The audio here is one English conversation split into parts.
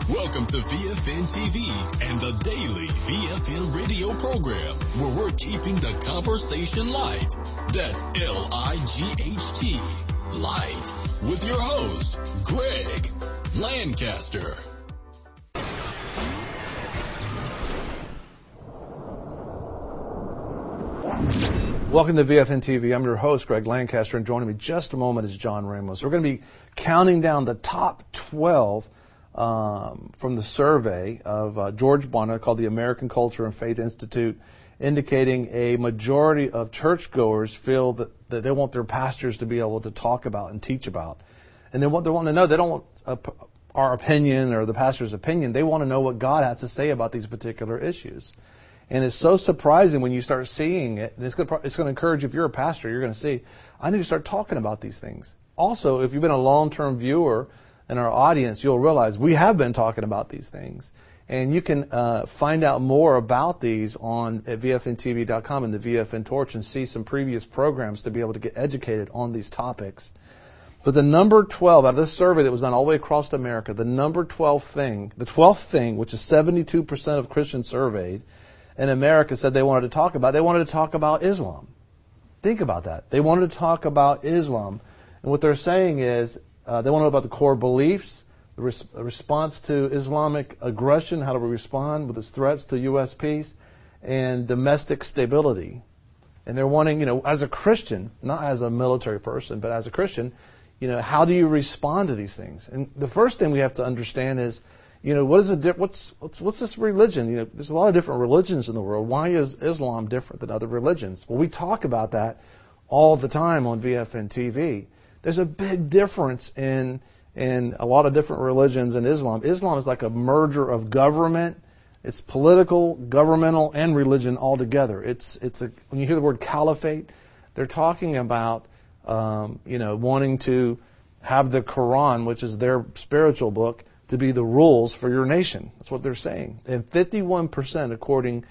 Welcome to VFN TV and the daily VFN radio program, where we're keeping the conversation light. That's L-I-G-H-T, light, with your host, Greg Lancaster. Welcome to VFN TV. I'm your host, Greg Lancaster, and joining me just a moment is John Ramos. We're going to be counting down the top 12 from the survey of George Barna called the American Culture and Faith Institute, indicating a majority of churchgoers feel that they want their pastors to be able to talk about and teach about. And they want to know, they don't want our opinion or the pastor's opinion. They want to know what God has to say about these particular issues. And it's so surprising when you start seeing it. And it's going to encourage you, if you're a pastor, you're going to see, I need to start talking about these things. Also, if you've been a long-term viewer in our audience, you'll realize we have been talking about these things. And you can find out more about these at VFNTV.com and the VFN Torch and see some previous programs to be able to get educated on these topics. But the number 12, out of this survey that was done all the way across America, the number 12 thing, the 12th thing, which is 72% of Christians surveyed in America said they wanted to talk about Islam. Think about that. They wanted to talk about Islam. And what they're saying is, they want to know about the core beliefs, the response to Islamic aggression, how do we respond with its threats to U.S. peace, and domestic stability. And they're wanting, as a Christian, not as a military person, but as a Christian, how do you respond to these things? And the first thing we have to understand is, what's this religion? There's a lot of different religions in the world. Why is Islam different than other religions? Well, we talk about that all the time on VFN TV. There's a big difference in a lot of different religions and Islam. Islam is like a merger of government. It's political, governmental, and religion all together. When you hear the word caliphate, they're talking about wanting to have the Quran, which is their spiritual book, to be the rules for your nation. That's what they're saying. And 51%, according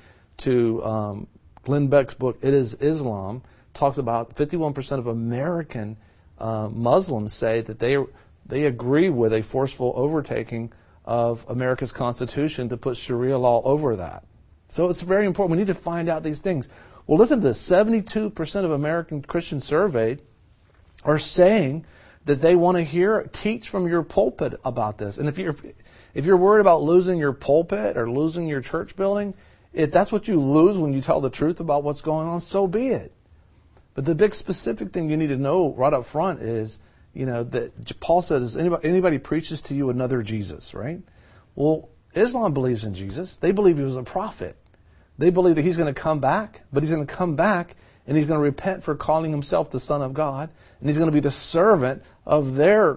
to Glenn Beck's book, It Is Islam, talks about 51% of American Muslims say that they agree with a forceful overtaking of America's Constitution to put Sharia law over that. So it's very important. We need to find out these things. Well, listen to this. 72% of American Christians surveyed are saying that they want to teach from your pulpit about this. And if you're worried about losing your pulpit or losing your church building, if that's what you lose when you tell the truth about what's going on, so be it. But the big specific thing you need to know right up front is, that Paul says, anybody preaches to you another Jesus, right? Well, Islam believes in Jesus. They believe he was a prophet. They believe that he's going to come back, but he's going to come back and he's going to repent for calling himself the Son of God, and he's going to be the servant of their,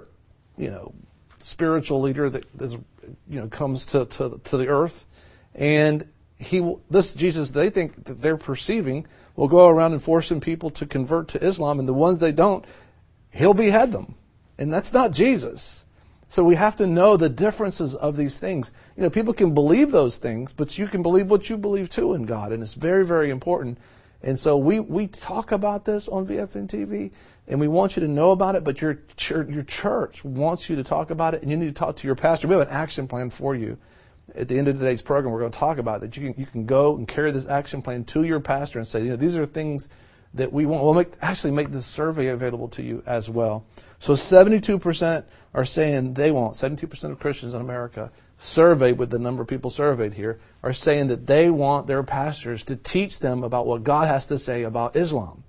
spiritual leader that is, comes to the earth. And this Jesus, they think that they're perceiving, will go around and forcing people to convert to Islam, and the ones they don't, he'll behead them. And that's not Jesus. So we have to know the differences of these things. People can believe those things, but you can believe what you believe too in God, and it's very, very important. And so we talk about this on VFN TV, and we want you to know about it, but your church wants you to talk about it, and you need to talk to your pastor. We have an action plan for you. At the end of today's program, we're going to talk about that. You can go and carry this action plan to your pastor and say, these are things that we want. We'll make this survey available to you as well. So 72% are saying they want, 72% of Christians in America surveyed, with the number of people surveyed here, are saying that they want their pastors to teach them about what God has to say about Islam.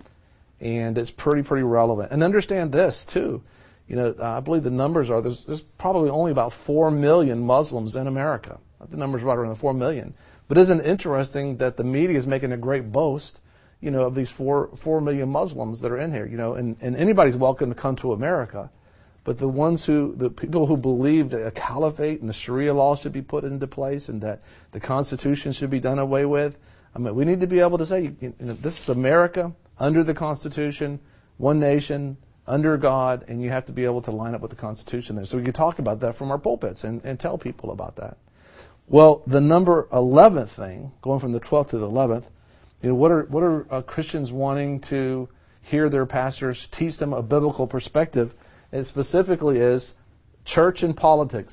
And it's pretty relevant. And understand this too. I believe the numbers are, there's probably only about 4 million Muslims in America. The number's right around 4 million. But isn't it interesting that the media is making a great boast, of these 4 million Muslims that are in here, and anybody's welcome to come to America. But the people who believe that a caliphate and the Sharia law should be put into place and that the Constitution should be done away with, we need to be able to say, this is America under the Constitution, one nation, under God, and you have to be able to line up with the Constitution there. So we can talk about that from our pulpits and tell people about that. Well, the number 11th thing, going from the 12th to the 11th, what are Christians wanting to hear their pastors teach them a biblical perspective? It specifically is church and politics.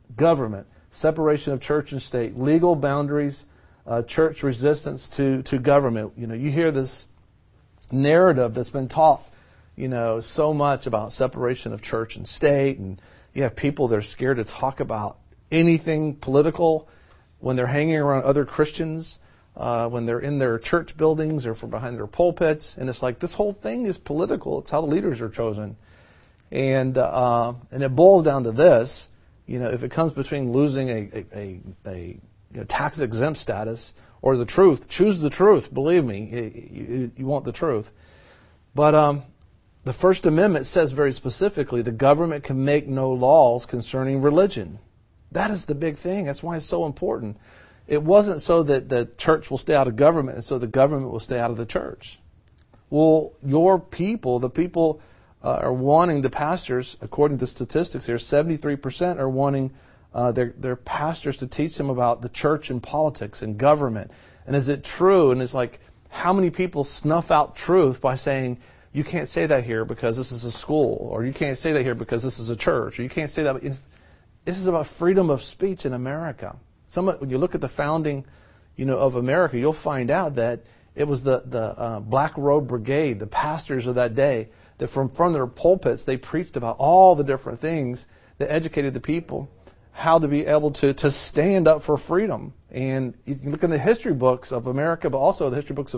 government, separation of church and state, legal boundaries, church resistance to government. You hear this narrative that's been taught, so much about separation of church and state, and you have people that are scared to talk about anything political when they're hanging around other Christians, when they're in their church buildings or from behind their pulpits, and it's like this whole thing is political. It's how the leaders are chosen, and it boils down to this: if it comes between losing a tax exempt status or the truth, choose the truth. Believe me, you want the truth. But the First Amendment says very specifically the government can make no laws concerning religion. That is the big thing. That's why it's so important. It wasn't so that the church will stay out of government and so the government will stay out of the church. Well, your people, the people are wanting the pastors, according to statistics here, 73% are wanting their pastors to teach them about the church and politics and government. And is it true? And it's like, how many people snuff out truth by saying, you can't say that here because this is a school, or you can't say that here because this is a church, or you can't say that. This is about freedom of speech in America. When you look at the founding, of America, you'll find out that it was the Black Robe Brigade, the pastors of that day, that from their pulpits they preached about all the different things that educated the people how to be able to stand up for freedom. And you can look in the history books of America, but also the history books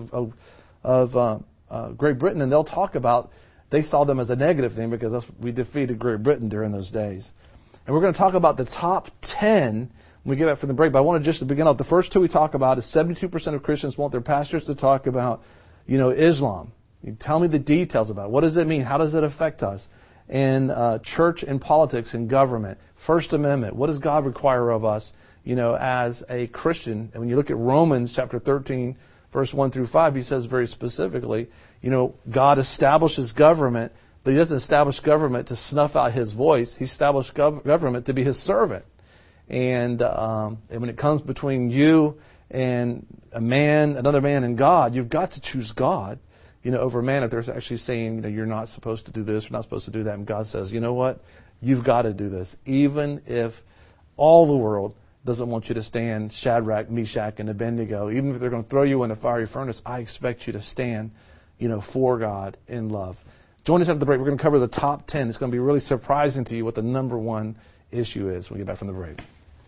of Great Britain, and they'll talk about they saw them as a negative thing because we defeated Great Britain during those days. And we're going to talk about the top 10 when we get back from the break. But I want to just to begin off, the first two we talk about is 72% of Christians want their pastors to talk about, Islam. You tell me the details about it. What does it mean? How does it affect us? And church and politics and government. First Amendment. What does God require of us, as a Christian? And when you look at Romans chapter 13, verse 1 through 5, he says very specifically, God establishes government, but he doesn't establish government to snuff out his voice. He established government to be his servant. And when it comes between you and another man and God, you've got to choose God, over man. If they're actually saying, you're not supposed to do this, you're not supposed to do that, and God says, you know what? You've got to do this. Even if all the world doesn't want you to stand Shadrach, Meshach, and Abednego, even if they're going to throw you in a fiery furnace, I expect you to stand, for God in love. Join us after the break. We're going to cover the top 10. It's going to be really surprising to you what the number one issue is when we get back from the break.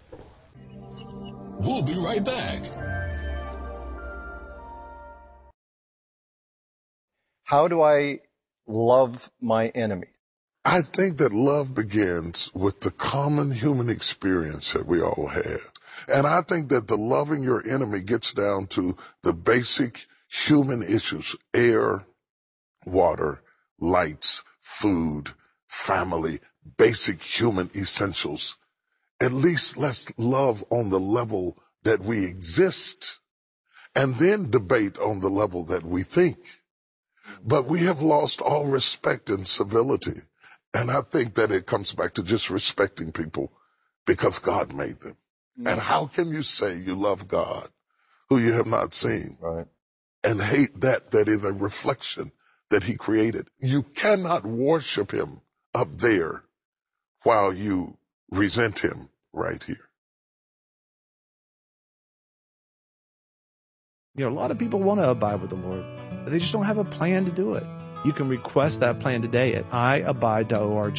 We'll be right back. How do I love my enemies? I think that love begins with the common human experience that we all have. And I think that the loving your enemy gets down to the basic human issues: air, water, lights, food, family, basic human essentials. At least let's love on the level that we exist and then debate on the level that we think. But we have lost all respect and civility. And I think that it comes back to just respecting people because God made them. Mm-hmm. And how can you say you love God who you have not seen? Right. And hate that is a reflection that he created? You cannot worship him up there while you resent him right here. A lot of people want to abide with the Lord, but they just don't have a plan to do it. You can request that plan today at iabide.org.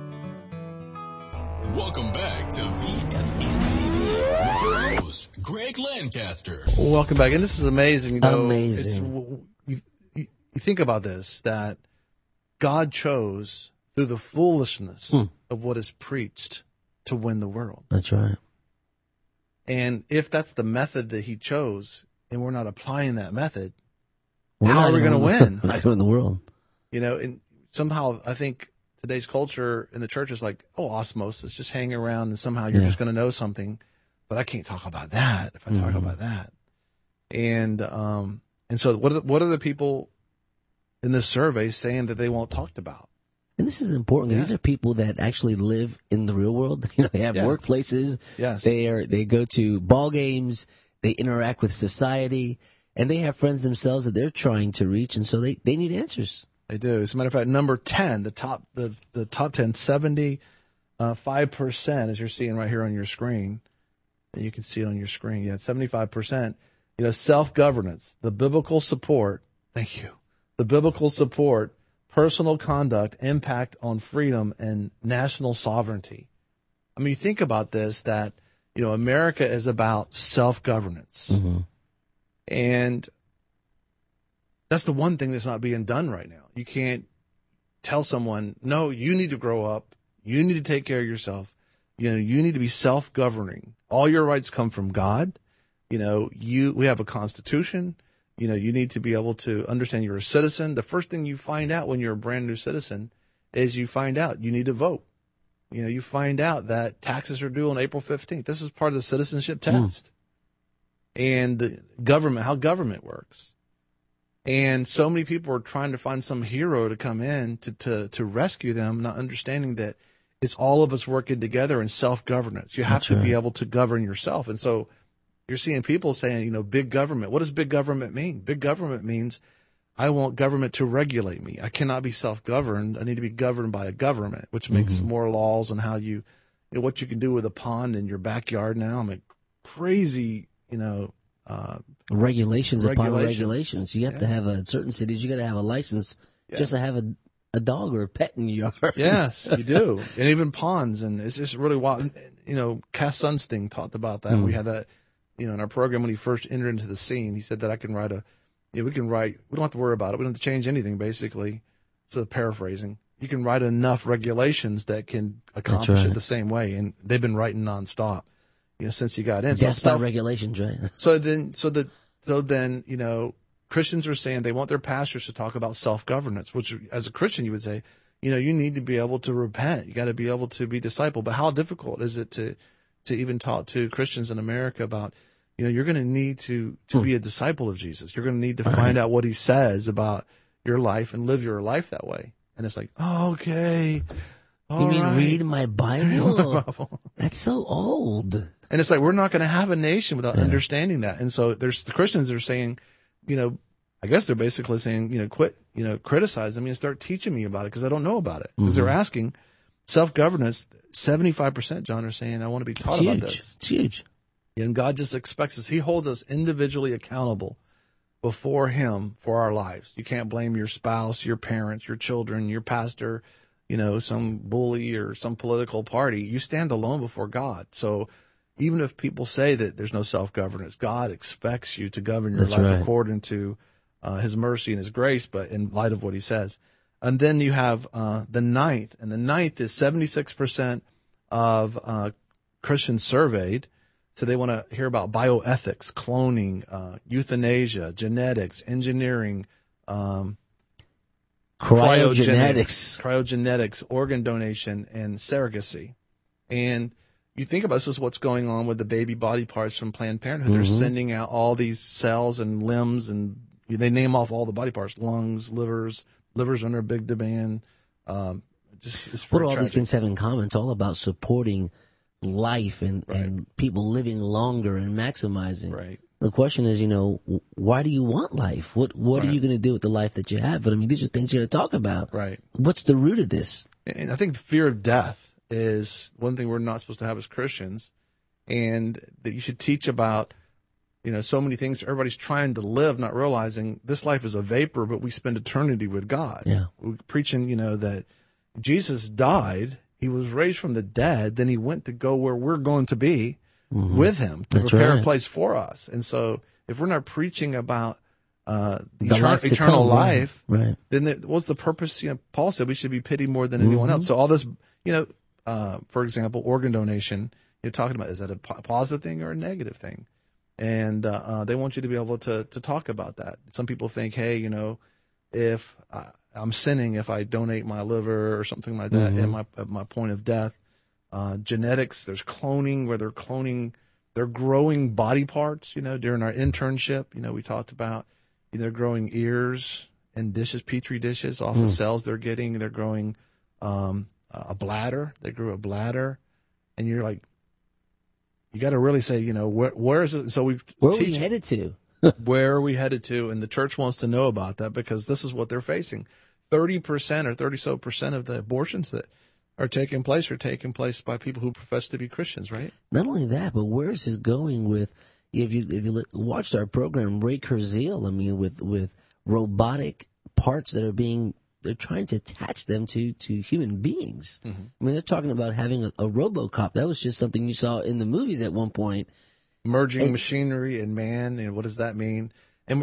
Welcome back to VFN TV with your host, Greg Lancaster. Welcome back. And this is amazing. Amazing. You think about this, that God chose through the foolishness of what is preached to win the world. That's right. And if that's the method that he chose, and we're not applying that method, How are we going to win? We're not going to win the world. And somehow I think today's culture in the church is like, osmosis, just hang around and somehow you're just going to know something. But I can't talk about that if I talk about that. And so what are the people in this survey saying that they won't talk about? And this is important. These are people that actually live in the real world. They have workplaces. Yes. They go to ball games. They interact with society, and they have friends themselves that they're trying to reach, and so they need answers. They do. As a matter of fact, number 10, the top 10, 70% 5%, as you're seeing right here on your screen. And you can see it on your screen. Yeah, 75%. Self-governance, the biblical support. Thank you. The biblical support, personal conduct, impact on freedom and national sovereignty. I mean, you think about this, that, America is about self-governance. Mm-hmm. And that's the one thing that's not being done right now. You can't tell someone, no, you need to grow up. You need to take care of yourself. You need to be self-governing. All your rights come from God. We have a constitution. You need to be able to understand you're a citizen. The first thing you find out when you're a brand new citizen is you find out you need to vote. You find out that taxes are due on April 15th. This is part of the citizenship test. And the government, how government works. And so many people are trying to find some hero to come in to rescue them, not understanding that it's all of us working together in self-governance. You have to be able to govern yourself. And so you're seeing people saying, big government. What does big government mean? Big government means I want government to regulate me. I cannot be self-governed. I need to be governed by a government, which makes more laws on how what you can do with a pond in your backyard now. I mean, crazy, regulations upon regulations. You have to have in certain cities, you got to have a license just to have a dog or a pet in your yard. Yes, you do. And even ponds. And it's just really wild. Cass Sunsting talked about that. We had that, in our program when he first entered into the scene. He said that I can write we don't have to worry about it. We don't have to change anything, basically. So paraphrasing. You can write enough regulations that can accomplish it the same way. And they've been writing nonstop, since he got in. Death by regulations, right? So then, Christians are saying they want their pastors to talk about self-governance, which as a Christian, you would say, you need to be able to repent. You got to be able to be discipled. But how difficult is it to even talk to Christians in America about, you're going to need to be a disciple of Jesus. You're going to need to find out what he says about your life and live your life that way. And it's like, okay. You mean read my Bible? That's so old. And it's like, we're not going to have a nation without understanding that. And so there's the Christians that are saying, I guess they're basically saying, quit, criticizing me and start teaching me about it because I don't know about it. Because they're asking self-governance. 75%, John, are saying, I want to be taught about this. It's huge. And God just expects us. He holds us individually accountable before him for our lives. You can't blame your spouse, your parents, your children, your pastor, some bully or some political party. You stand alone before God. So even if people say that there's no self-governance, God expects you to govern your life according to his mercy and his grace, but in light of what he says. And then you have the ninth, and the ninth is 76% of Christians surveyed. So they want to hear about bioethics, cloning, euthanasia, genetics, engineering, cryogenics, organ donation, and surrogacy. And you think about this is what's going on with the baby body parts from Planned Parenthood. They're sending out all these cells and limbs, and they name off all the body parts: lungs, livers under a big demand. What do all these things have in common? It's all about supporting life and people living longer and maximizing. Right. The question is, why do you want life? What are you going to do with the life that you have? But I mean, these are things you're going to talk about. Right. What's the root of this? And I think the fear of death is one thing we're not supposed to have as Christians, and that you should teach about, so many things. Everybody's trying to live, not realizing this life is a vapor, but we spend eternity with God. Yeah. We're preaching, that Jesus died, he was raised from the dead, then he went to go where we're going to be with him to prepare a place for us. And so if we're not preaching about eternal life, then what's the purpose? Paul said we should be pitied more than anyone else. So all this, for example, organ donation, you're talking about, is that a positive thing or a negative thing? And they want you to be able to talk about that. Some people think, hey, if I'm sinning if I donate my liver or something like that at my point of death. Genetics, there's cloning where they're growing body parts, during our internship, we talked about, they're growing ears and dishes, Petri dishes off of cells they're getting. They're growing a bladder. They grew a bladder. And you're like, you got to really say, where is it? So where are we headed to? Where are we headed to? And the church wants to know about that because this is what they're facing. 30% or 30% of the abortions that are taking place by people who profess to be Christians, right? Not only that, but where is this going with? If you watched our program, Ray Kurzweil, I mean, with robotic parts that are they're trying to attach them to human beings. Mm-hmm. I mean, they're talking about having a RoboCop. That was just something you saw in the movies at one point. Merging machinery and man, and what does that mean? And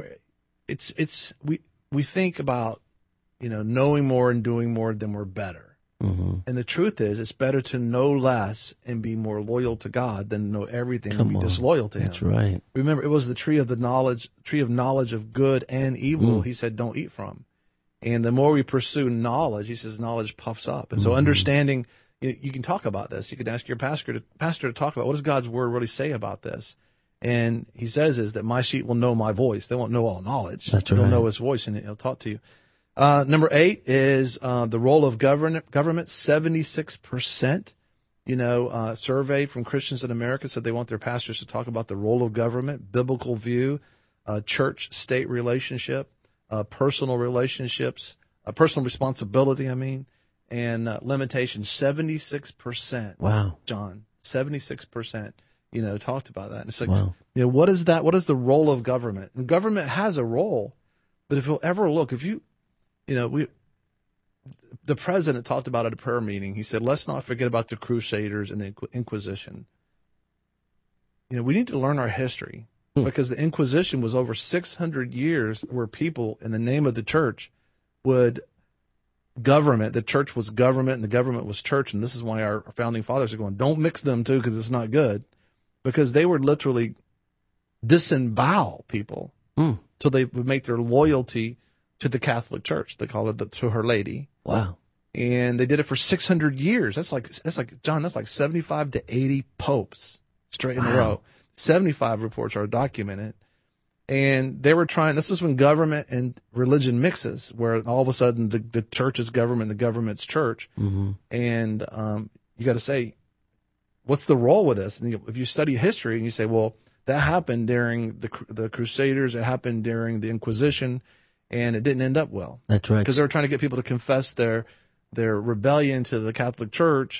we think about, knowing more and doing more, then we're better. Mm-hmm. And the truth is, it's better to know less and be more loyal to God than know everything and be disloyal to Him. That's right. Remember, it was the tree of knowledge of good and evil. He said, don't eat from. And the more we pursue knowledge, he says, knowledge puffs up. And so understanding, you can talk about this. You can ask your pastor to talk about, what does God's word really say about this? And he says is that my sheep will know my voice. They won't know all knowledge. That's right. They'll know his voice, and he'll talk to you. Number 8 is the role of government. 76%, survey from Christians in America said they want their pastors to talk about the role of government, biblical view, church-state relationship, personal relationships, personal responsibility, and limitations. 76%. Wow. John, 76%, talked about that. And it's like, wow. What is that? What is the role of government? And government has a role, but if you'll ever look, the president talked about at a prayer meeting. He said, let's not forget about the Crusaders and the Inquisition. We need to learn our history because the Inquisition was over 600 years where people, in the name of the church, would government. The church was government and the government was church. And this is why our founding fathers are going, don't mix them two because it's not good. Because they would literally disembowel people till they would make their loyalty to the Catholic Church. They call it to Her Lady. Wow. And they did it for 600 years. That's like John, that's like 75 to 80 popes straight in a row. 75 reports are documented. And they were trying, this is when government and religion mixes, where all of a sudden the church is government, the government's church. Mm-hmm. And you got to say, what's the role with this? And if you study history and you say, well, that happened during the Crusaders, it happened during the Inquisition, and it didn't end up well. That's right. Because they were trying to get people to confess their rebellion to the Catholic Church,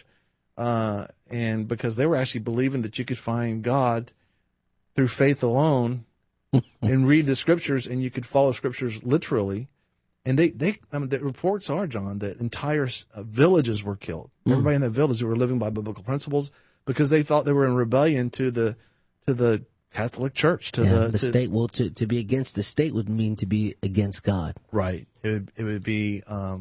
and because they were actually believing that you could find God through faith alone and read the scriptures, and you could follow scriptures literally. And the reports are, John, that entire villages were killed. Everybody in that village who were living by biblical principles because they thought they were in rebellion to the Catholic Church, the state. Well, to be against the state would mean to be against God. Right. It would be I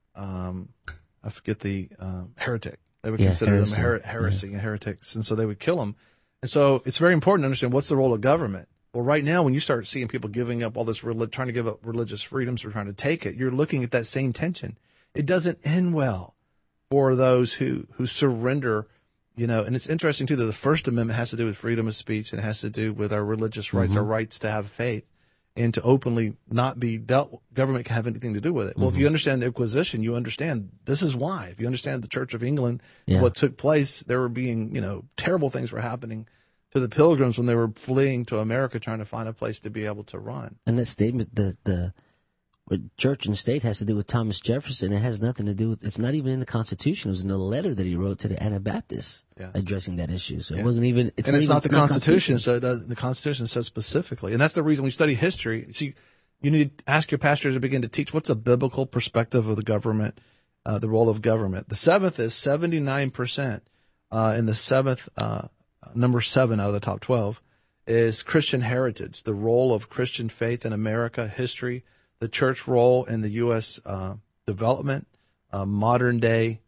forget the heretic. They would consider them heresy and heretics, and so they would kill them. And so it's very important to understand what's the role of government. Well, right now, when you start seeing people giving up all this, trying to give up religious freedoms or trying to take it, you're looking at that same tension. It doesn't end well for those who surrender. And it's interesting, too, that the First Amendment has to do with freedom of speech, and it has to do with our religious rights, our rights to have faith, and to openly not be dealt. Government can have anything to do with it. Well, if you understand the Inquisition, you understand this is why. If you understand the Church of England, what took place, there were being, terrible things were happening to the Pilgrims when they were fleeing to America, trying to find a place to be able to run. And that statement, the church and state has to do with Thomas Jefferson. It has nothing to do with, it's not even in the Constitution. It was in a letter that he wrote to the Anabaptists addressing that issue. So it wasn't even, it's not the Constitution. So the Constitution says specifically. And that's the reason when you study history, see, you need to ask your pastor to begin to teach what's a biblical perspective of the government, the role of government. The seventh is 79%, in the seventh, number 7 out of the top 12 is Christian heritage, the role of Christian faith in America, history, the church role in the U.S. Development, modern day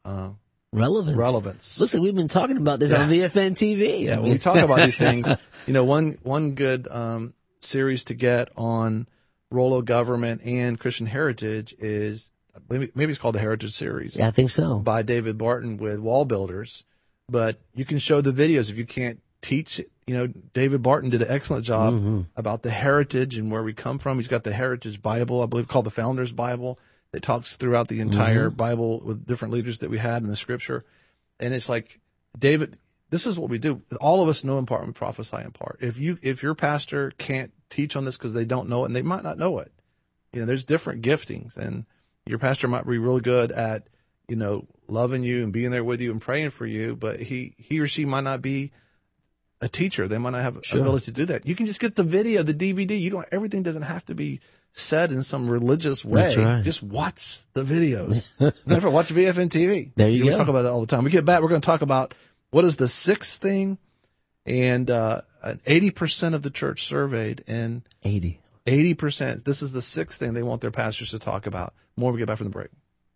relevance. Looks like we've been talking about this on VFN TV. Yeah, when we talk about these things, one good series to get on role of government and Christian heritage is maybe it's called the Heritage Series. Yeah, I think so. By David Barton with Wall Builders. But you can show the videos if you can't teach it. David Barton did an excellent job about the heritage and where we come from. He's got the Heritage Bible, I believe, called the Founder's Bible, that talks throughout the entire Bible with different leaders that we had in the Scripture. And it's like, David, this is what we do. All of us know in part and we prophesy in part. If your pastor can't teach on this because they don't know it, and they might not know it, there's different giftings, and your pastor might be really good at loving you and being there with you and praying for you, but he or she might not be a teacher. They might not have ability to do that. You can just get the video, the DVD. Everything doesn't have to be said in some religious way. That's right. Just watch the videos. Never watch VFN TV. There you We go. talk about that all the time. We get back, we're going to talk about what is the sixth thing, and 80% of the church surveyed, and 80%. This is the sixth thing they want their pastors to talk about. More when we get back from the break.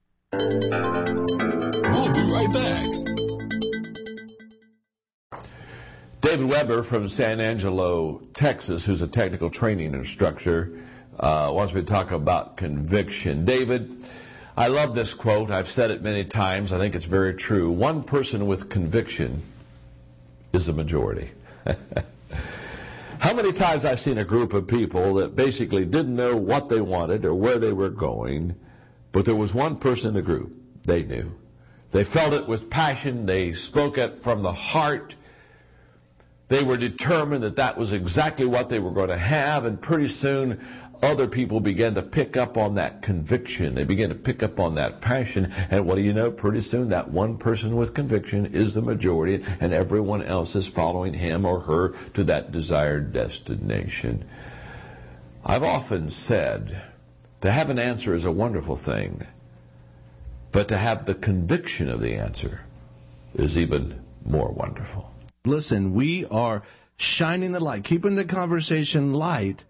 We'll be right back. David Weber from San Angelo, Texas, who's a technical training instructor, wants me to talk about conviction. David, I love this quote. I've said it many times. I think it's very true. One person with conviction is the majority. How many times I've seen a group of people that basically didn't know what they wanted or where they were going, but there was one person in the group. They knew. They felt it with passion. They spoke it from the heart. They were determined that that was exactly what they were going to have, and pretty soon other people began to pick up on that conviction. They began to pick up on that passion, and what do you know? Pretty soon that one person with conviction is the majority, and everyone else is following him or her to that desired destination. I've often said, to have an answer is a wonderful thing, but to have the conviction of the answer is even more wonderful. Listen, we are shining the light, keeping the conversation light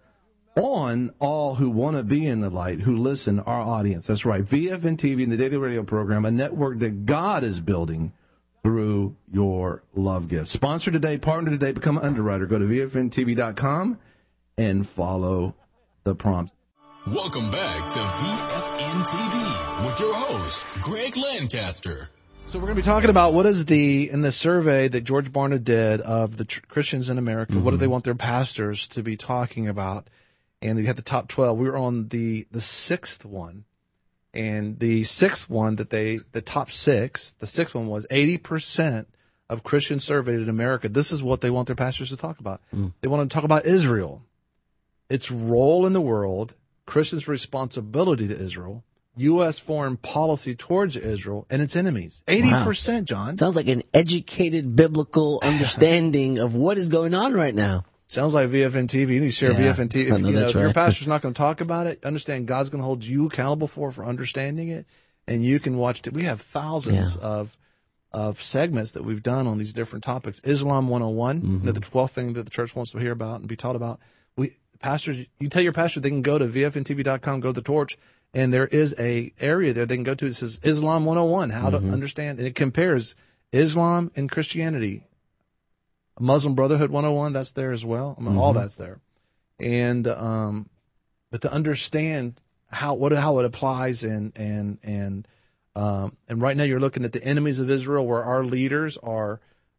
on all who want to be in the light, who listen, our audience. That's right. VFN TV and the Daily Radio Program, a network that God is building through your love gift. Sponsor today, partner today, become an underwriter. Go to VFNTV.com and follow the prompts. Welcome back to VFN TV with your host, Greg Lancaster. So we're going to be talking about what is in the survey that George Barna did of the Christians in America, what do they want their pastors to be talking about? And you had the top 12. We were on the sixth one. And the sixth one the top six, the sixth one was 80% of Christians surveyed in America. This is what they want their pastors to talk about. They want to talk about Israel, its role in the world, Christians' responsibility to Israel, U.S. foreign policy towards Israel, and its enemies. 80%, wow. John. Sounds like an educated biblical understanding of what is going on right now. Sounds like VFN TV. You need to share VFN TV. If your pastor's not going to talk about it, understand God's going to hold you accountable for understanding it, and you can watch it. We have thousands of segments that we've done on these different topics. Islam 101, the 12th thing that the church wants to hear about and be taught about. Pastors, you tell your pastor they can go to VFNTV.com, go to the Torch, and there is a area there they can go to. It says Islam 101, how to understand, and it compares Islam and Christianity. Muslim Brotherhood 101, that's there as well. I mean, all that's there. And but to understand how it applies and right now you're looking at the enemies of Israel, where our leaders are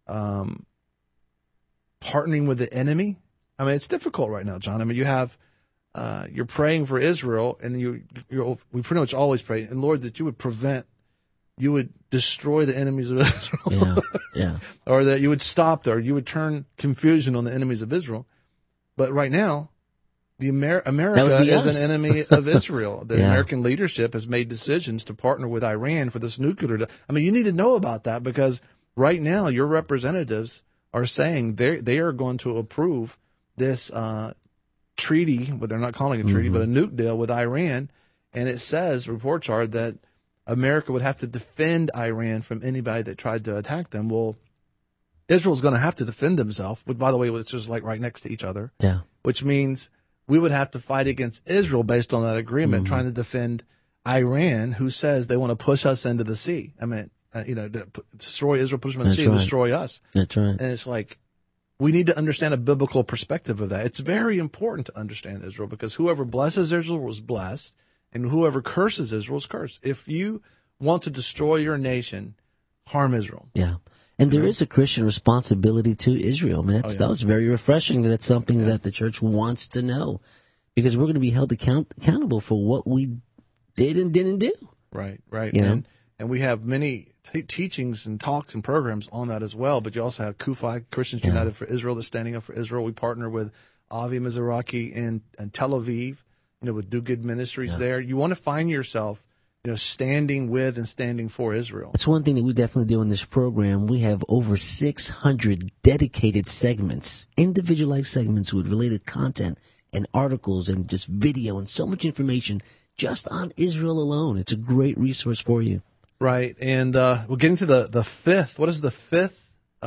partnering with the enemy. I mean, it's difficult right now, John. I mean, you have you're praying for Israel, and we pretty much always pray, and Lord, that you would destroy the enemies of Israel, or that you would stop there, you would turn confusion on the enemies of Israel. But right now, America is an enemy of Israel. The American leadership has made decisions to partner with Iran for this nuclear. I mean, you need to know about that, because right now your representatives are saying they are going to approve this treaty, but they're not calling it a treaty, but a nuke deal with Iran. And it says, reports are, that America would have to defend Iran from anybody that tried to attack them. Well, Israel's going to have to defend themselves, which, by the way, which is like right next to each other. Yeah. Which means we would have to fight against Israel based on that agreement, trying to defend Iran, who says they want to push us into the sea. I mean, destroy Israel, push them in the sea, and destroy us. That's right. And it's like, we need to understand a biblical perspective of that. It's very important to understand Israel, because whoever blesses Israel was blessed, and whoever curses Israel is cursed. If you want to destroy your nation, harm Israel. Yeah. And there is a Christian responsibility to Israel. I mean, that was very refreshing. That's something that the church wants to know, because we're going to be held accountable for what we did and didn't do. Right, right. And we have many teachings and talks and programs on that as well. But you also have KUFI, Christians United for Israel, that's standing up for Israel. We partner with Avi Mizrachi in Tel Aviv, with Do Good Ministries there. You want to find yourself standing with and standing for Israel. That's one thing that we definitely do in this program. We have over 600 dedicated segments, individualized segments with related content and articles and just video and so much information just on Israel alone. It's a great resource for you. Right. And we're getting to the fifth. What is the fifth?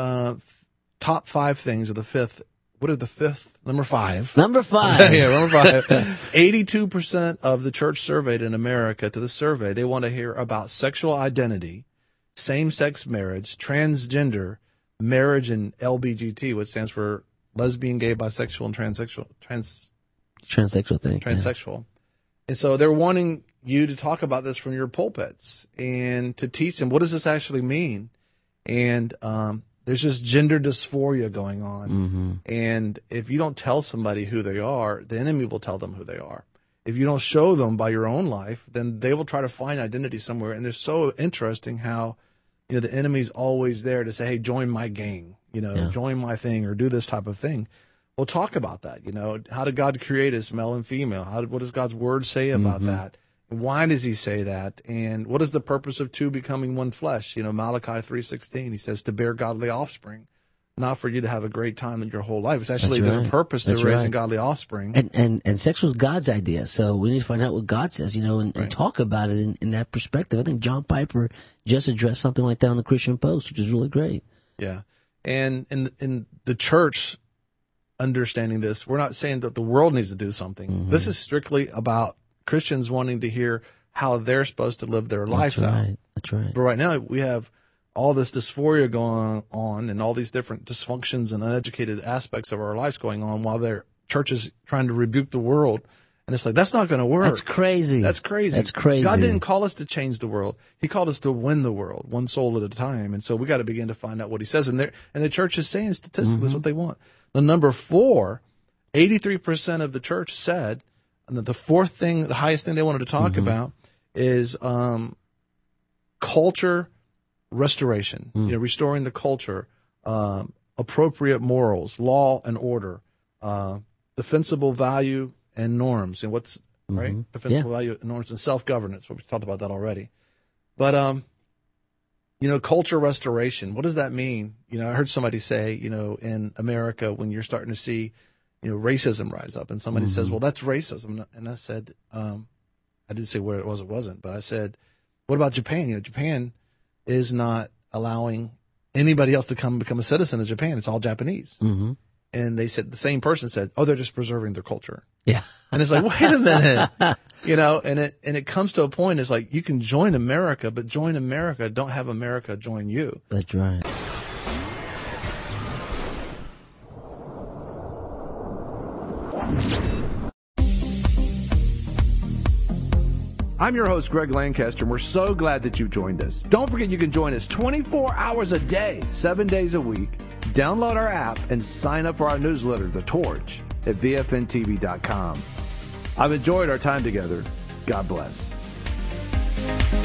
Top 5 things of the fifth. What are the fifth? Number 5. Number 5. Yeah, number 5. 82% of the church surveyed in America, to the survey, they want to hear about sexual identity, same-sex marriage, transgender marriage, and LBGT, which stands for lesbian, gay, bisexual, and transsexual. Transsexual thing. Transsexual. Yeah. And so they're wanting you to talk about this from your pulpits and to teach them, what does this actually mean? And there's just gender dysphoria going on. Mm-hmm. And if you don't tell somebody who they are, the enemy will tell them who they are. If you don't show them by your own life, then they will try to find identity somewhere. And it's so interesting how, the enemy's always there to say, hey, join my gang, join my thing or do this type of thing. We'll talk about that. How did God create us, male and female? What does God's word say about that? Why does he say that? And what is the purpose of two becoming one flesh? Malachi 3:16, he says to bear godly offspring, not for you to have a great time in your whole life. It's actually, there's a purpose to raising godly offspring. And sex was God's idea. So we need to find out what God says, and talk about it in that perspective. I think John Piper just addressed something like that on the Christian Post, which is really great. Yeah. And in the church understanding this, we're not saying that the world needs to do something. Mm-hmm. This is strictly about Christians wanting to hear how they're supposed to live their lifestyle. That's right. But right now we have all this dysphoria going on and all these different dysfunctions and uneducated aspects of our lives going on while their church is trying to rebuke the world. And it's like, that's not going to work. That's crazy. That's crazy. God didn't call us to change the world. He called us to win the world, one soul at a time. And so we got to begin to find out what he says. And the church is saying statistically that's what they want. The number 4, 83% of the church said, and the fourth thing, the highest thing they wanted to talk about is culture restoration, restoring the culture, appropriate morals, law and order, defensible value and norms, and what's right? Defensible value and norms and self-governance. We talked about that already. But culture restoration. What does that mean? I heard somebody say, in America, when you're starting to see racism rise up, and somebody says, well, that's racism. And I said, I didn't say where it was, it wasn't, but I said, what about Japan? Japan is not allowing anybody else to come become a citizen of Japan. It's all Japanese. Mm-hmm. And they said, the same person said, oh, they're just preserving their culture. Yeah. And it's like, wait a minute, and it comes to a point, it's like, you can join America, but join America, don't have America join you. That's right. I'm your host, Greg Lancaster, and we're so glad that you've joined us. Don't forget you can join us 24 hours a day, 7 days a week. Download our app and sign up for our newsletter, The Torch, at VFNTV.com. I've enjoyed our time together. God bless.